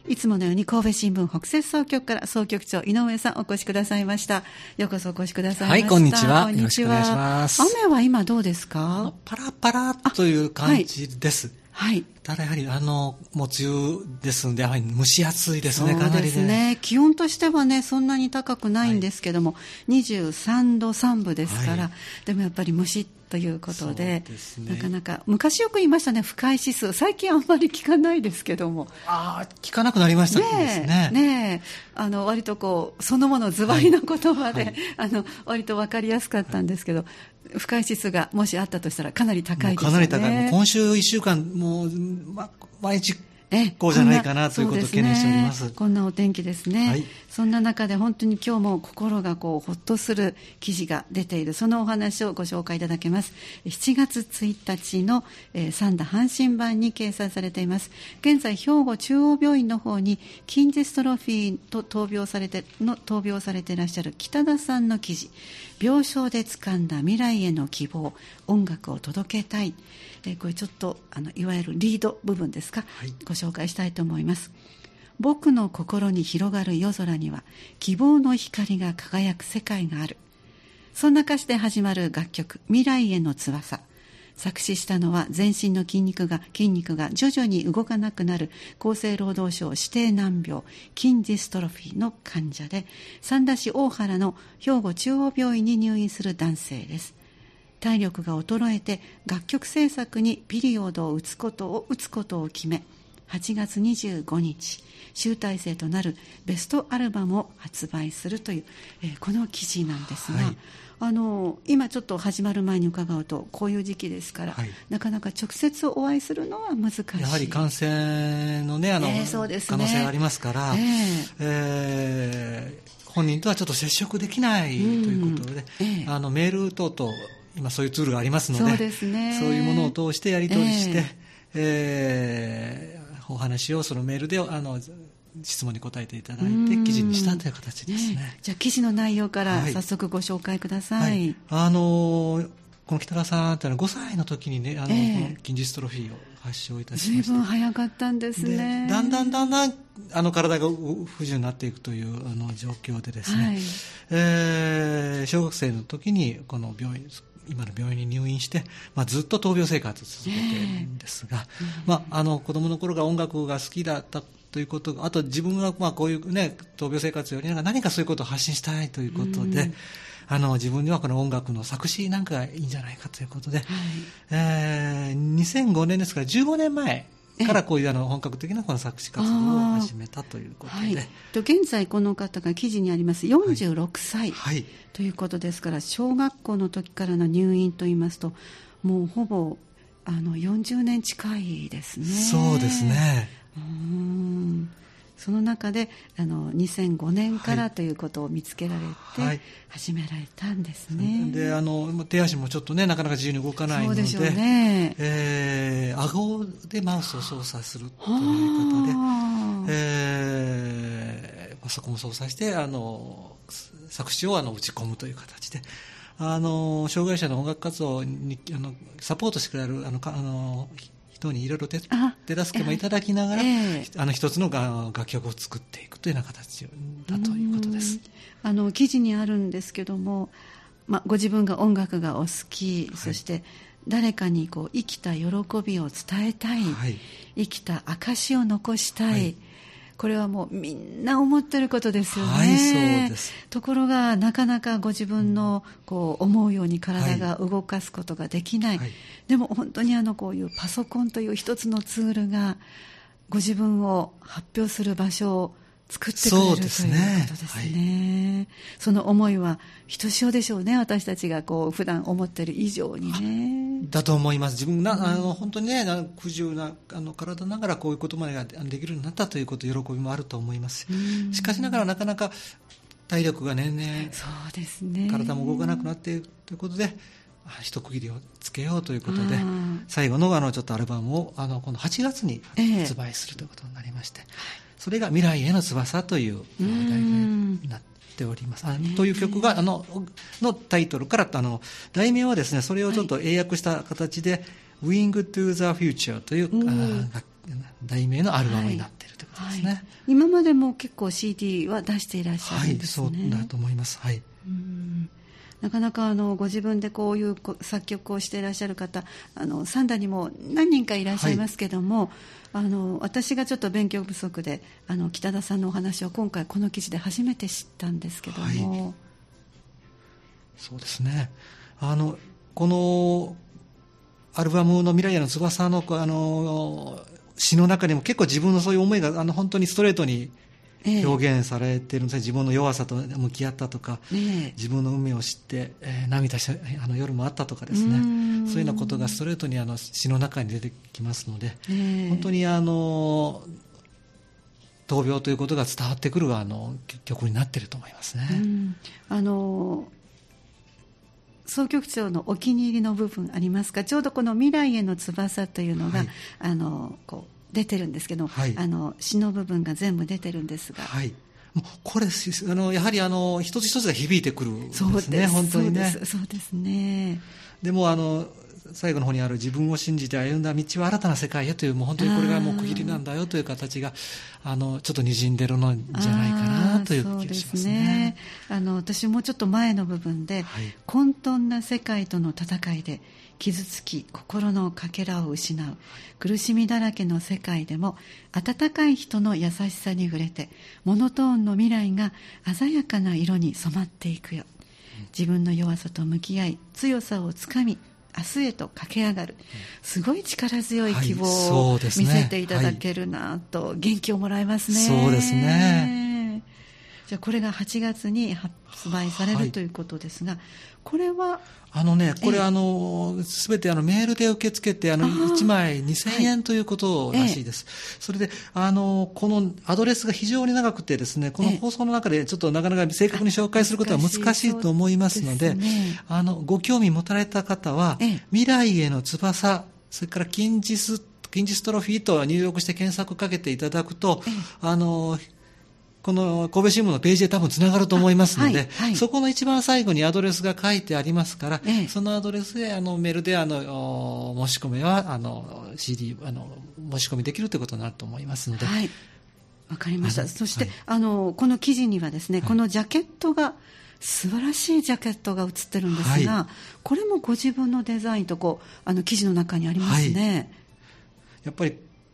いつものように神戸新聞北摂総局から総局長井上さんお越しくださいました。ようこそお越しくださいました。 はい、こんにちは。よろしくお願いします。 雨は今どうですか？ パラパラという感じです。 はい。 ただやはりもう梅雨ですのでやはり蒸し暑いですね。 そうですね。 かなりね。 気温としてはねそんなに高くないんですけども、23度3分ですから、でもやっぱり蒸しということで、なかなか昔よく言いましたね、不快指数。最近あんまり聞かないですけども。 聞かなくなりましたですね。 ねえ、割とこうそのものズバリの言葉で、割と分かりやすかったんですけど、不快指数がもしあったとしたらかなり高いですよね。 かなり高い。もう今週1週間もう、毎日こうじゃないかなということを懸念しております。 こんなお天気ですね。はい、そんな中で本当に今日も心がこうほっとする記事が出ている、そのお話をご紹介いただけます。7月1日の三田阪神版に掲載されています。現在兵庫中央病院の方に筋ジストロフィーと闘病されていらっしゃる北田さんの記事、病床で掴んだ未来への希望、音楽を届けたい。これちょっといわゆるリード部分ですか、ご紹介したいと思います。僕の心に広がる夜空には希望の光が輝く世界がある。そんな歌詞で始まる楽曲、未来への翼。作詞したのは全身の筋肉が徐々に動かなくなる厚生労働省指定難病筋ジストロフィーの患者で、三田市大原の兵庫中央病院に入院する男性です。体力が衰えて楽曲制作にピリオドを打つことを決め、8月25日集大成となるベストアルバムを発売するという、この記事なんですが、今ちょっと始まる前に伺うと、こういう時期ですから、なかなか直接お会いするのは難しい。 やはり感染のね、 そうですね、 可能性がありますから、本人とはちょっと接触できないということで、メール等々今そういうツールがありますので、そうですね、そういうものを通してやり取りして、お話をそのメールで質問に答えていただいて記事にしたという形ですね。 じゃあ記事の内容から早速ご紹介ください。 この北川さんというのは5歳の時にね、筋ジストロフィーを発症いたしまして、 随分早かったんですね。 だんだん体が不自由になっていくという状況でですね、小学生の時にこの今の病院に入院して、ずっと闘病生活を続けているんですが、子供の頃が音楽が好きだったということ、あと自分がこういうね闘病生活より何かそういうことを発信したいということで、自分にはこの音楽の作詞なんかがいいんじゃないかということで、2005年ですから15年前からこういう本格的なこの作詞活動を始めたということで、 現在この方が記事にあります46歳、ということですから、小学校の時からの入院といいますともうほぼ40年近いですね。 そうですね。 その中で2005年からということを見つけられて始められたんですね。 で手足もちょっとねなかなか自由に動かないので、 そうでしょうね、 顎でマウスを操作するという方で、パソコンを操作して作詞を打ち込むという形で、障害者の音楽活動にサポートしてくれる人にいろいろ手助けもいただきながら、一つの楽曲を作っていくというような形だということです。 記事にあるんですけども、ご自分が音楽がお好き、そして誰かに生きた喜びを伝えたい、生きた証を残したい、これはもうみんな思ってることですよね。 そうです。 ところがなかなかご自分の思うように体が動かすことができない、でも本当にこういうパソコンという一つのツールがご自分を発表する場所を作ってくれるということですね。その思いはひとしおでしょうね。私たちが普段思っている以上にね。 だと思います。自分が本当にね不自由な体ながらこういうことまでができるようになったということ、喜びもあると思います。しかしながらなかなか体力が年々、 そうですね、 体も動かなくなっているということで、一区切りをつけようということで、最後のちょっとアルバムを今度8月に発売するということになりまして、それが未来への翼という題名になっております。という曲がのタイトルから題名はですね、それをちょっと英訳した形で、Wing to the Future という題名のアルバムになっているということますね。 今までも結構 CD は出していらっしゃるんですね。 そうだと思います。 なかなかご自分でこういう作曲をしていらっしゃる方、サンダにも何人かいらっしゃいますけども、私がちょっと勉強不足で北田さんのお話を今回この記事で初めて知ったんですけども、 そうですね。このアルバムの未来への翼の詩の中にも結構自分のそういう思いが本当にストレートに表現されているんですね。自分の弱さと向き合ったとか、自分の運命を知って、涙した夜もあったとかですね、そういうようなことがストレートに詩の中に出てきますので、本当に闘病ということが伝わってくる曲になっていると思いますね。 総局長のお気に入りの部分ありますか？ちょうどこの未来への翼というのが、こう出てるんですけど、詩の部分が全部出てるんですが、 もうこれやはり一つ一つが響いてくるんですね。 そうです、 本当にね。 そうですね。 でも最後の方にある自分を信じて歩んだ道は新たな世界へという、もう本当にこれがもう区切りなんだよという形がちょっと滲んでるのじゃないかなという気がしますね。 私もちょっと前の部分で、混沌な世界との戦いで傷つき心のかけらを失う苦しみだらけの世界でも温かい人の優しさに触れてモノトーンの未来が鮮やかな色に染まっていくよ。自分の弱さと向き合い強さをつかみ明日へと駆け上がる、すごい力強い希望を見せていただけるなと元気をもらえますね。 そうですね。 じゃあこれが8月に発売されるということですが、これはこれ全てメールで受け付けて1枚2000円ということらしいです。それでこのアドレスが非常に長くてですね、この放送の中でちょっとなかなか正確に紹介することは難しいと思いますので、ご興味持たれた方は未来への翼、それから近日トロフィーと入力して検索かけていただくと、この神戸新聞のページで多分つながると思いますので、そこの一番最後にアドレスが書いてありますから、そのアドレスでメールで申し込めはCD 申し込みできるということになると思いますので。 わかりました。そして、この記事にはですね、このジャケットが素晴らしいジャケットが写ってるんですが、これもご自分のデザインと記事の中にありますね。 やっぱり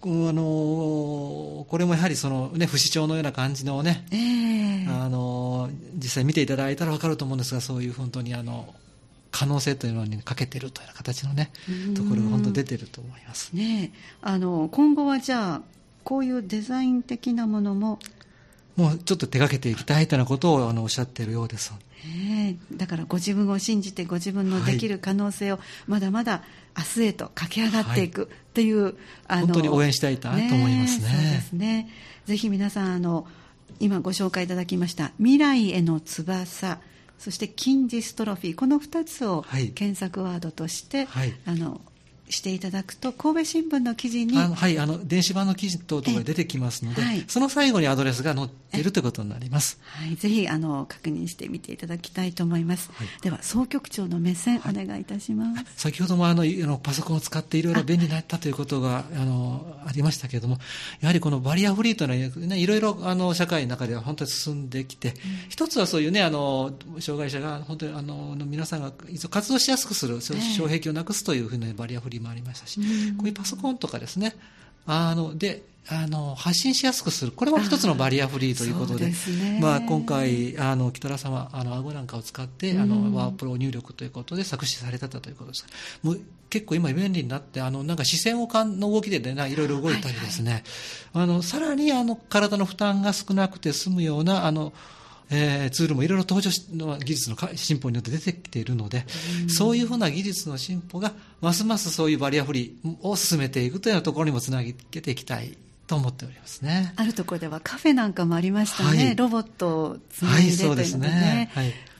これもやはり不死鳥のような感じのね、実際見ていただいたら分かると思うんですが、そういう本当に可能性というのにかけているというような形のねところが本当に出ていると思いますね。 今後はじゃあこういうデザイン的なものももうちょっと手掛けていきたいというようなことをおっしゃっているようです。 だからご自分を信じてご自分のできる可能性をまだまだ明日へと駆け上がっていくという、 本当に応援したいと思いますね。 そうですね。ぜひ皆さん今ご紹介いただきました未来への翼、そして近日トロフィー、この2つを検索ワードとして、していただくと神戸新聞の記事に電子版の記事等々が出てきますので、その最後にアドレスが載っているということになります。 ぜひ確認してみていただきたいと思います。では総局長の目線お願いいたします。 先ほどもパソコンを使っていろいろ便利になったということがありましたけれども、やはりこのバリアフリーというのは、ね、いろいろ社会の中では本当に進んできて、一つはそういうね障害者が本当に皆さんが活動しやすくする障壁をなくすというふうなバリアフリーもありましたし、こういうパソコンとかですねで発信しやすくする、これも一つのバリアフリーということで、今回北田さんは顎なんかを使ってワープロ入力ということで作詞されてたということです。もう結構今便利になってなんか視線の動きで、ね、いろいろ動いたりですね、さらに体の負担が少なくて済むようなツールもいろいろ登場技術の進歩によって出てきているので、そういうふうな技術の進歩がますますそういうバリアフリーを進めていくというようなところにもつなげていきたいと思っておりますね。 あるところではカフェなんかもありましたね、ロボットをつないでというのでね、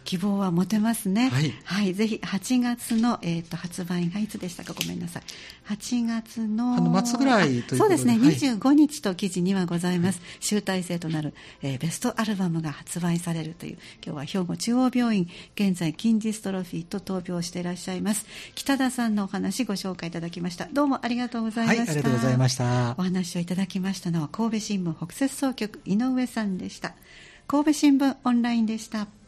希望は持てますね。 はい、 はい、ぜひ8月の、発売がいつでしたか、ごめんなさい、8月の末ぐらいということで、 そうですね、 はい、 25日と記事にはございます、はい、集大成となる、ベストアルバムが発売されるという、今日は兵庫中央病院現在筋ジストロフィーと闘病していらっしゃいます北田さんのお話ご紹介いただきました。どうもありがとうございました。 はい、ありがとうございました。 お話をいただきましたのは神戸新聞北摂総局井上さんでした。神戸新聞オンラインでした。